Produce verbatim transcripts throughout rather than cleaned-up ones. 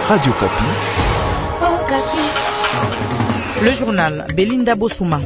Radio Kapi. Oh, Kapi. Le journal Belinda Bossouma.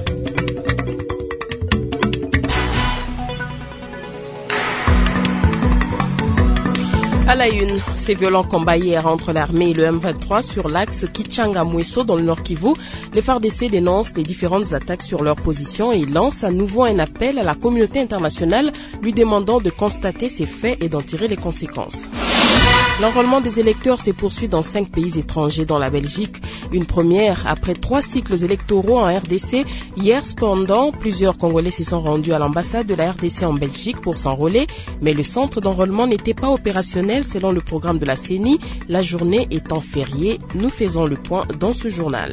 À la une, ces violents combats hier entre l'armée et le M vingt-trois sur l'axe Kichanga-Mweso dans le Nord Kivu. Les F A R D C dénoncent les différentes attaques sur leur position et lancent à nouveau un appel à la communauté internationale lui demandant de constater ces faits et d'en tirer les conséquences. L'enrôlement des électeurs s'est poursuivi dans cinq pays étrangers, dont la Belgique. Une première après trois cycles électoraux en R D C. Hier, cependant, plusieurs Congolais se sont rendus à l'ambassade de la R D C en Belgique pour s'enrôler, mais le centre d'enrôlement n'était pas opérationnel selon le programme de la C E N I, la journée étant fériée. Nous faisons le point dans ce journal.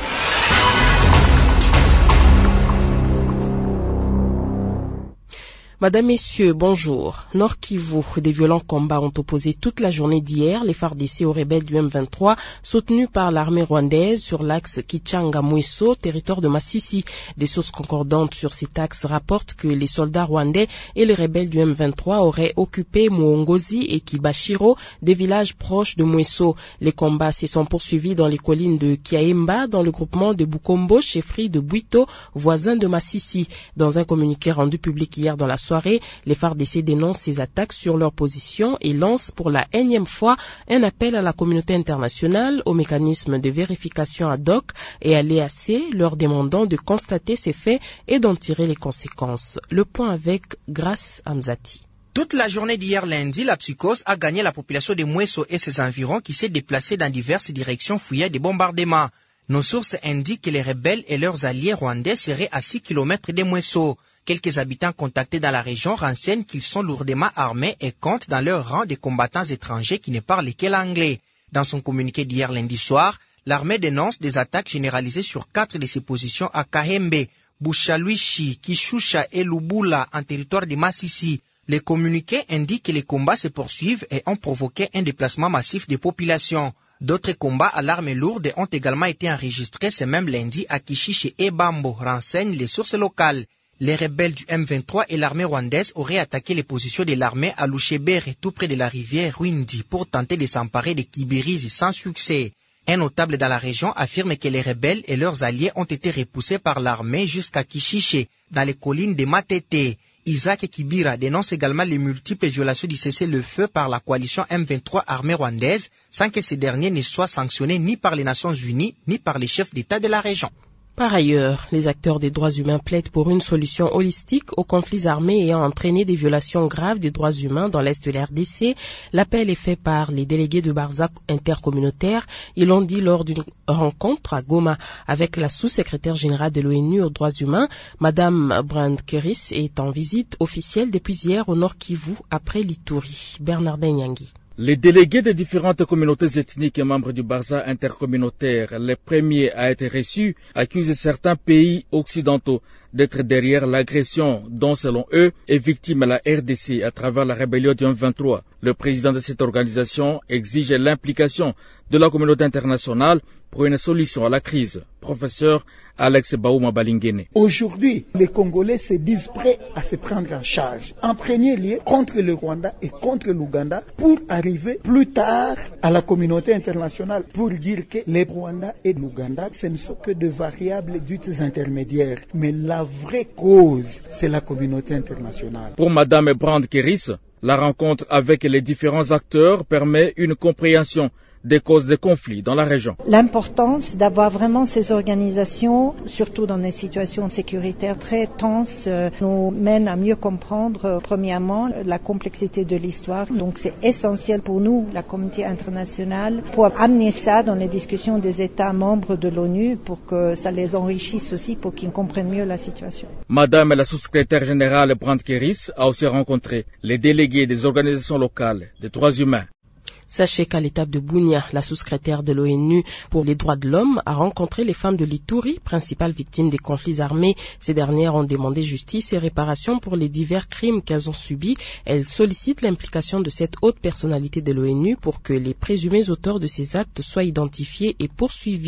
Madame, Messieurs, bonjour. Nord Kivu, des violents combats ont opposé toute la journée d'hier les F A R D C aux rebelles du M vingt-trois, soutenus par l'armée rwandaise sur l'axe Kichanga-Mweso, territoire de Masisi. Des sources concordantes sur cet axe rapportent que les soldats rwandais et les rebelles du M vingt-trois auraient occupé Muongozi et Kibashiro, des villages proches de Mweso. Les combats se sont poursuivis dans les collines de Kiaemba, dans le groupement de Bukombo, chefferie de Bwito, voisin de Masisi. Dans un communiqué rendu public hier dans la soirée, les F A R D C dénoncent ces attaques sur leur position et lancent pour la énième fois un appel à la communauté internationale, au mécanisme de vérification ad hoc et à l'E A C, leur demandant de constater ces faits et d'en tirer les conséquences. Le point avec Grace Hamzati. Toute la journée d'hier lundi, la psychose a gagné la population de Mweso et ses environs qui s'est déplacée dans diverses directions fouillées des bombardements. Nos sources indiquent que les rebelles et leurs alliés rwandais seraient à six kilomètres de Mweso. Quelques habitants contactés dans la région renseignent qu'ils sont lourdement armés et comptent dans leur rang des combattants étrangers qui ne parlent que l'anglais. Dans son communiqué d'hier lundi soir, l'armée dénonce des attaques généralisées sur quatre de ses positions à Kahembe, Bushaluishi, Kishusha et Lubula en territoire de Masisi. Les communiqués indiquent que les combats se poursuivent et ont provoqué un déplacement massif des populations. D'autres combats à l'arme lourde ont également été enregistrés ce même lundi à Kishishi et Bambo, renseignent les sources locales. Les rebelles du M vingt-trois et l'armée rwandaise auraient attaqué les positions de l'armée à Lushebere, tout près de la rivière Rwindi, pour tenter de s'emparer de Kibirizi sans succès. Un notable dans la région affirme que les rebelles et leurs alliés ont été repoussés par l'armée jusqu'à Kishiche, dans les collines de Matete. Isaac Kibira dénonce également les multiples violations du cessez-le-feu par la coalition M vingt-trois armée rwandaise, sans que ces derniers ne soient sanctionnés ni par les Nations Unies, ni par les chefs d'État de la région. Par ailleurs, les acteurs des droits humains plaident pour une solution holistique aux conflits armés ayant entraîné des violations graves des droits humains dans l'Est de la R D C. L'appel est fait par les délégués de Barzac intercommunautaire. Ils l'ont dit lors d'une rencontre à Goma avec la sous-secrétaire générale de l'ONU aux droits humains. Madame Brand-Keris est en visite officielle depuis hier au Nord Kivu après l'Ituri. Bernardin Nyangi. Les délégués des différentes communautés ethniques et membres du Barza intercommunautaire, les premiers à être reçus, accusent certains pays occidentaux d'être derrière l'agression dont, selon eux, est victime la R D C à travers la rébellion du M vingt-trois. Le président de cette organisation exige l'implication de la communauté internationale pour une solution à la crise. Professeur Alex Baouma Balingene. Aujourd'hui, les Congolais se disent prêts à se prendre en charge, en premier lieu contre le Rwanda et contre l'Ouganda, pour arriver plus tard à la communauté internationale pour dire que les Rwanda et l'Ouganda, ce ne sont que des variables dites intermédiaires. Mais la vraie cause, c'est la communauté internationale. Pour Madame Brand-Keris, la rencontre avec les différents acteurs permet une compréhension des causes des conflits dans la région. L'importance d'avoir vraiment ces organisations, surtout dans des situations sécuritaires très tenses, nous mène à mieux comprendre, premièrement, la complexité de l'histoire. Donc c'est essentiel pour nous, la communauté internationale, pour amener ça dans les discussions des États membres de l'ONU pour que ça les enrichisse aussi, pour qu'ils comprennent mieux la situation. Madame la sous-secrétaire générale Brand-Keris a aussi rencontré les délégués des organisations locales des droits humains. Sachez qu'à l'étape de Bunia, la sous-secrétaire de l'ONU pour les droits de l'homme a rencontré les femmes de l'Ituri, principales victimes des conflits armés. Ces dernières ont demandé justice et réparation pour les divers crimes qu'elles ont subis. Elles sollicitent l'implication de cette haute personnalité de l'ONU pour que les présumés auteurs de ces actes soient identifiés et poursuivis.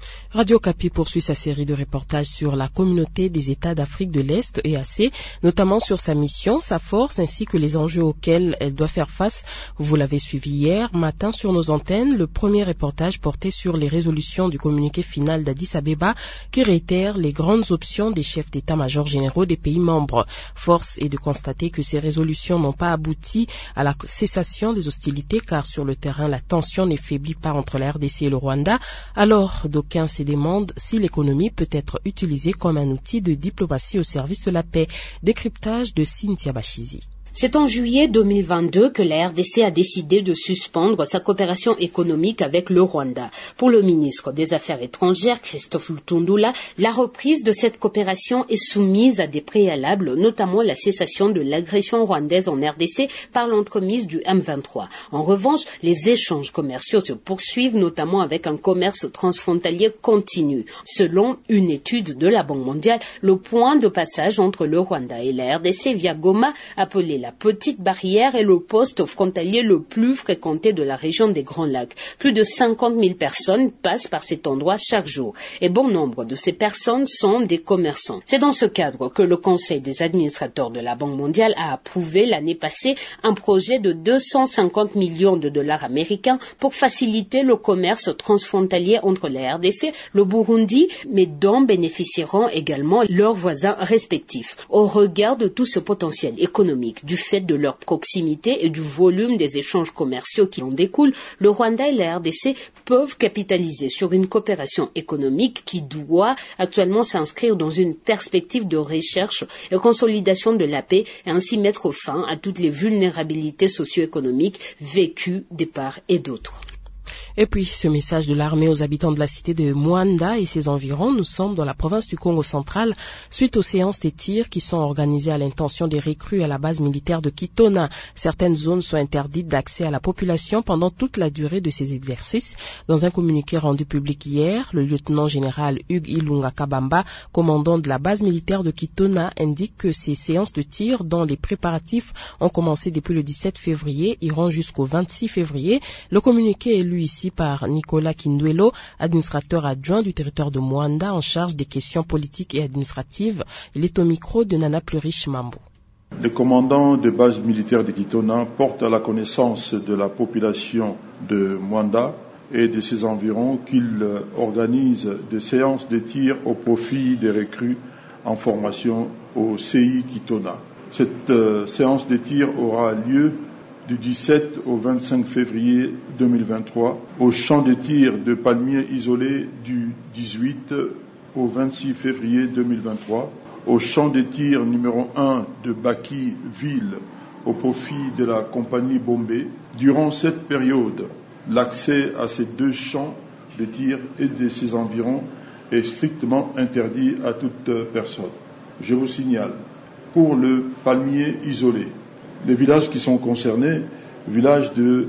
Radio Kapi poursuit sa série de reportages sur la communauté des États d'Afrique de l'Est, E A C, notamment sur sa mission, sa force ainsi que les enjeux auxquels elle doit faire face. Vous l'avez suivi hier matin sur nos antennes. Le premier reportage portait sur les résolutions du communiqué final d'Addis Abeba qui réitère les grandes options des chefs d'état-major généraux des pays membres. Force est de constater que ces résolutions n'ont pas abouti à la cessation des hostilités car sur le terrain la tension ne faiblit pas entre la R D C et le Rwanda. Alors d'aucuns se demandent si l'économie peut être utilisée comme un outil de diplomatie au service de la paix. Décryptage de Cynthia Bachizi. C'est en juillet deux mille vingt-deux que la R D C a décidé de suspendre sa coopération économique avec le Rwanda. Pour le ministre des Affaires étrangères, Christophe Lutundula, la reprise de cette coopération est soumise à des préalables, notamment la cessation de l'agression rwandaise en R D C par l'entremise du M vingt-trois. En revanche, les échanges commerciaux se poursuivent, notamment avec un commerce transfrontalier continu. Selon une étude de la Banque mondiale, le point de passage entre le Rwanda et la R D C via Goma, appelé la petite barrière, est le poste frontalier le plus fréquenté de la région des Grands Lacs. Plus de cinquante mille personnes passent par cet endroit chaque jour. Et bon nombre de ces personnes sont des commerçants. C'est dans ce cadre que le Conseil des administrateurs de la Banque mondiale a approuvé l'année passée un projet de deux cent cinquante millions de dollars américains pour faciliter le commerce transfrontalier entre la R D C, le Burundi, mais dont bénéficieront également leurs voisins respectifs. Au regard de tout ce potentiel économique, du fait de leur proximité et du volume des échanges commerciaux qui en découlent, le Rwanda et la R D C peuvent capitaliser sur une coopération économique qui doit actuellement s'inscrire dans une perspective de recherche et consolidation de la paix et ainsi mettre fin à toutes les vulnérabilités socio-économiques vécues des part et d'autres. Et puis, ce message de l'armée aux habitants de la cité de Mwanda et ses environs. Nous sommes dans la province du Congo central suite aux séances de tirs qui sont organisées à l'intention des recrues à la base militaire de Kitona. Certaines zones sont interdites d'accès à la population pendant toute la durée de ces exercices. Dans un communiqué rendu public hier, le lieutenant-général Hugues Ilunga Kabamba, commandant de la base militaire de Kitona, indique que ces séances de tirs dont les préparatifs ont commencé depuis le dix-sept février iront jusqu'au vingt-six février. Le communiqué est lu ici par Nicolas Kinduelo, administrateur adjoint du territoire de Mwanda en charge des questions politiques et administratives. Il est au micro de Nana Plurish Mambo. Le commandant de base militaire de Kitona porte à la connaissance de la population de Mwanda et de ses environs qu'il organise des séances de tir au profit des recrues en formation au C I Kitona. Cette euh, séance de tir aura lieu du dix-sept au vingt-cinq février deux mille vingt-trois, au champ de tir de palmiers isolés du dix-huit au vingt-six février deux mille vingt-trois, au champ de tir numéro un de Baki-Ville au profit de la compagnie Bombay. Durant cette période, l'accès à ces deux champs de tir et de ses environs est strictement interdit à toute personne. Je vous signale, pour le palmier isolé, les villages qui sont concernés, village de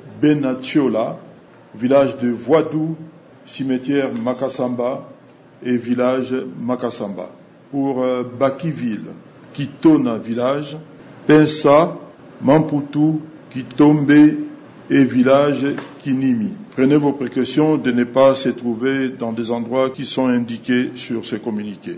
Benatiola, village de Voidou, cimetière Makasamba et village Makasamba. Pour euh, Bakiville, Kitona village, Pensa, Mamputu, Kitombe et village Kinimi. Prenez vos précautions de ne pas se trouver dans des endroits qui sont indiqués sur ce communiqué.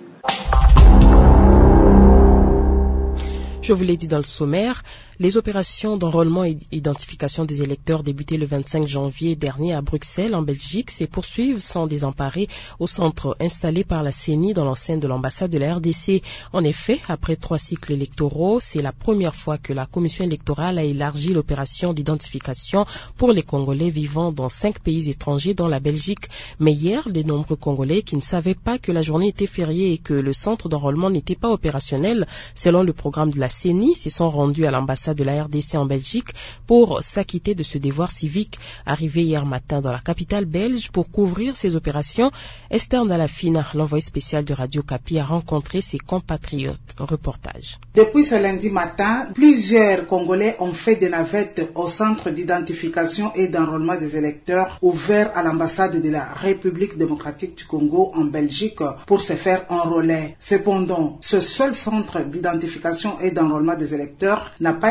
Je vous l'ai dit dans le sommaire, les opérations d'enrôlement et d'identification des électeurs débutées le vingt-cinq janvier dernier à Bruxelles, en Belgique, se poursuivent sans désemparer au centre installé par la C E N I dans l'enceinte de l'ambassade de la R D C. En effet, après trois cycles électoraux, c'est la première fois que la commission électorale a élargi l'opération d'identification pour les Congolais vivant dans cinq pays étrangers, dont la Belgique. Mais hier, les nombreux Congolais qui ne savaient pas que la journée était fériée et que le centre d'enrôlement n'était pas opérationnel, selon le programme de la C E N I, se sont rendus à l'ambassade de la R D C en Belgique pour s'acquitter de ce devoir civique. Arrivé hier matin dans la capitale belge pour couvrir ces opérations, Esther Dalafina, l'envoyé spécial de Radio Kapi, a rencontré ses compatriotes. Reportage. Depuis ce lundi matin, plusieurs Congolais ont fait des navettes au centre d'identification et d'enrôlement des électeurs ouvert à l'ambassade de la République démocratique du Congo en Belgique pour se faire enrôler. Cependant, ce seul centre d'identification et d'enrôlement des électeurs n'a pas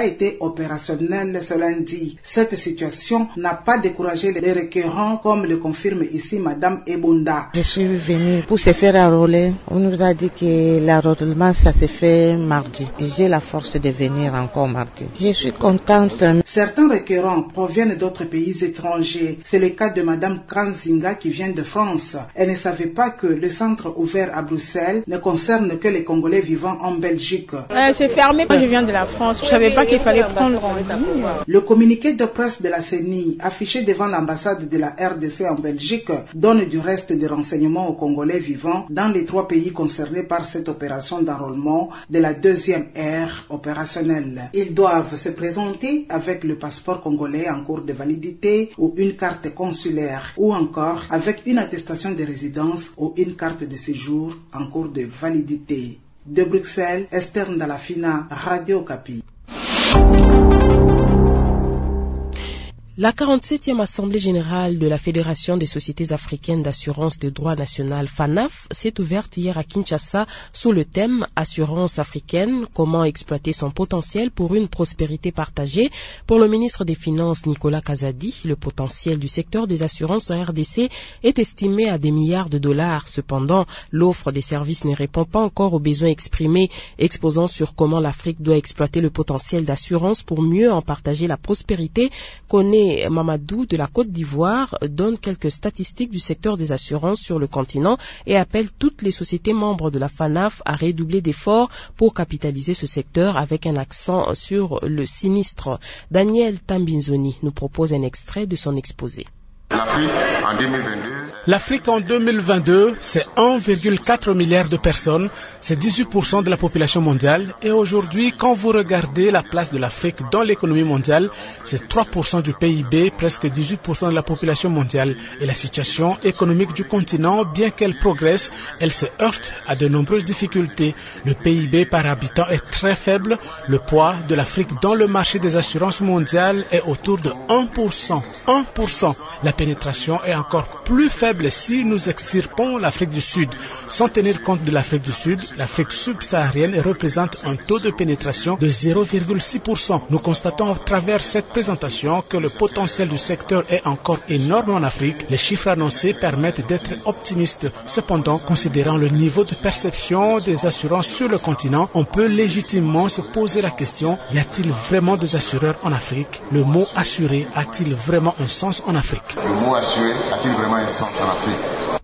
pas été opérationnel ce lundi. Cette situation n'a pas découragé les requérants, comme le confirme ici Madame Ebunda. Je suis venue pour se faire enrôler. On nous a dit que l'enrôlement, ça se fait mardi. Et j'ai la force de venir encore mardi. Je suis contente. Certains requérants proviennent d'autres pays étrangers. C'est le cas de Madame Kranzinga qui vient de France. Elle ne savait pas que le centre ouvert à Bruxelles ne concerne que les Congolais vivant en Belgique. Euh, c'est fermé. Moi, je viens de la France. Je savais pas qu'il fallait prendre en ligne. Le communiqué de presse de la C E N I, affiché devant l'ambassade de la R D C en Belgique, donne du reste des renseignements aux Congolais vivant dans les trois pays concernés par cette opération d'enrôlement de la deuxième ère opérationnelle. Ils doivent se présenter avec le passeport congolais en cours de validité ou une carte consulaire, ou encore avec une attestation de résidence ou une carte de séjour en cours de validité. De Bruxelles, Esther Ndalafina, Radio Okapi. La quarante-septième Assemblée générale de la Fédération des sociétés africaines d'assurance de droit national FANAF s'est ouverte hier à Kinshasa sous le thème « Assurance africaine, comment exploiter son potentiel pour une prospérité partagée ». Pour le ministre des Finances Nicolas Kazadi, le potentiel du secteur des assurances en R D C est estimé à des milliards de dollars. Cependant, l'offre des services ne répond pas encore aux besoins exprimés, exposant sur comment l'Afrique doit exploiter le potentiel d'assurance pour mieux en partager la prospérité. Connaît Mamadou de la Côte d'Ivoire donne quelques statistiques du secteur des assurances sur le continent et appelle toutes les sociétés membres de la FANAF à redoubler d'efforts pour capitaliser ce secteur avec un accent sur le sinistre. Daniel Tambinzoni nous propose un extrait de son exposé. L'Afrique en deux mille vingt-deux, L'Afrique en deux mille vingt-deux, c'est un virgule quatre milliard de personnes, c'est dix-huit pour cent de la population mondiale. Et aujourd'hui, quand vous regardez la place de l'Afrique dans l'économie mondiale, c'est trois pour cent du P I B, presque dix-huit pour cent de la population mondiale. Et la situation économique du continent, bien qu'elle progresse, elle se heurte à de nombreuses difficultés. Le P I B par habitant est très faible. Le poids de l'Afrique dans le marché des assurances mondiales est autour de un pour cent. un pour cent. La pénétration est encore plus faible si nous extirpons l'Afrique du Sud. Sans tenir compte de l'Afrique du Sud, l'Afrique subsaharienne représente un taux de pénétration de zéro virgule six pour cent. Nous constatons à travers cette présentation que le potentiel du secteur est encore énorme en Afrique. Les chiffres annoncés permettent d'être optimistes. Cependant, considérant le niveau de perception des assurances sur le continent, on peut légitimement se poser la question, y a-t-il vraiment des assureurs en Afrique? Le mot assuré a-t-il vraiment un sens en Afrique? Le mot assuré a-t-il vraiment un sens en Afrique?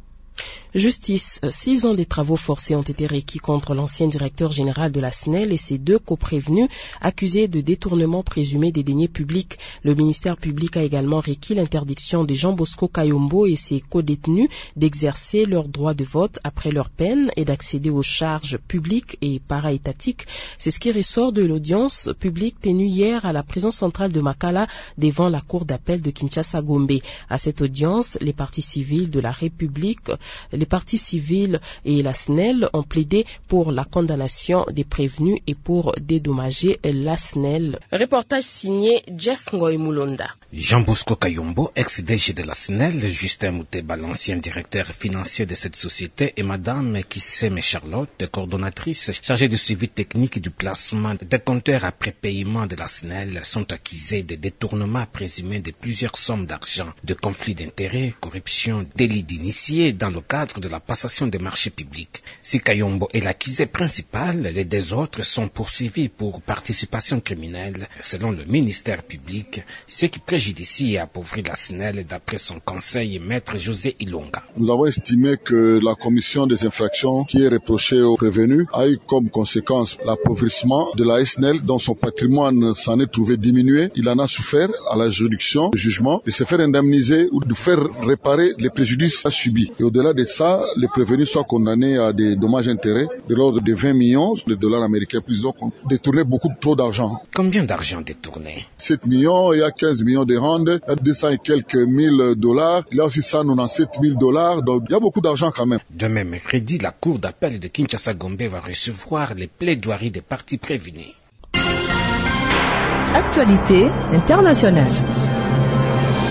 Justice. Six ans des travaux forcés ont été requis contre l'ancien directeur général de la S N E L et ses deux coprévenus accusés de détournement présumé des deniers publics. Le ministère public a également requis l'interdiction de Jean Bosco Kayombo et ses codétenus d'exercer leur droit de vote après leur peine et d'accéder aux charges publiques et para-étatiques. C'est ce qui ressort de l'audience publique tenue hier à la prison centrale de Makala devant la cour d'appel de Kinshasa-Gombe. À cette audience, les partis civils de la République, les partis civils et la S N E L ont plaidé pour la condamnation des prévenus et pour dédommager la S N E L. Reportage signé Jeff Ngoy Moulonda. Jean Bosco Kayombo, ex-D G de la S N E L, Justin Mouteba, l'ancien directeur financier de cette société, et Madame Kisseme Charlotte, coordonnatrice chargée du suivi technique du placement des compteurs à prépaiement de la S N E L, sont accusés de détournement présumé de plusieurs sommes d'argent, de conflits d'intérêts, corruption, délit d'initié dans le cadre de la passation des marchés publics. Si Kayombo est l'accusé principal, les deux autres sont poursuivis pour participation criminelle, selon le ministère public, ce qui préjudicie et appauvrit la S N E L d'après son conseil, maître José Ilonga. Nous avons estimé que la commission des infractions qui est reprochée aux prévenus a eu comme conséquence l'appauvrissement de la S N E L dont son patrimoine s'en est trouvé diminué. Il en a souffert à la juridiction, le jugement, de se faire indemniser ou de faire réparer les préjudices subis. Et au-delà de ça, les prévenus soient condamnés à des dommages-intérêts de l'ordre de vingt millions de dollars américains, plus donc détourné beaucoup trop d'argent. Combien d'argent détourné? sept millions, il y a quinze millions de rand, il y a deux cents et quelques mille dollars, il y a aussi cent quatre-vingt-dix-sept mille dollars, donc il y a beaucoup d'argent quand même. Demain mercredi, la cour d'appel de Kinshasa-Gombe va recevoir les plaidoiries des parties prévenues. Actualité internationale.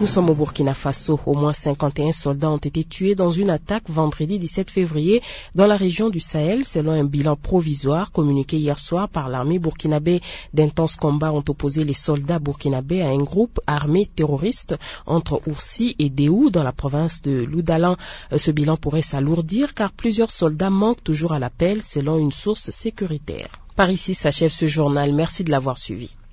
Nous sommes au Burkina Faso. Au moins cinquante et un soldats ont été tués dans une attaque vendredi dix-sept février dans la région du Sahel, selon un bilan provisoire communiqué hier soir par l'armée burkinabé. D'intenses combats ont opposé les soldats burkinabés à un groupe armé terroriste entre Oursi et Déou dans la province de Loudalan. Ce bilan pourrait s'alourdir car plusieurs soldats manquent toujours à l'appel selon une source sécuritaire. Par ici s'achève ce journal. Merci de l'avoir suivi.